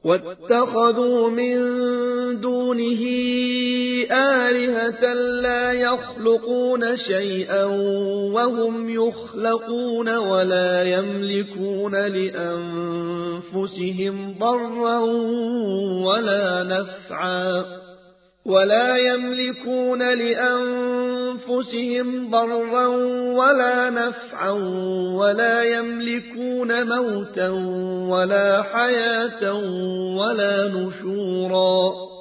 واتخذوا من دونه آلهة لا يخلقون شيئا وهم يخلقون ولا يملكون لأنفسهم ضرا ولا نفعا ولا يملكون موتا ولا حياة ولا نشورا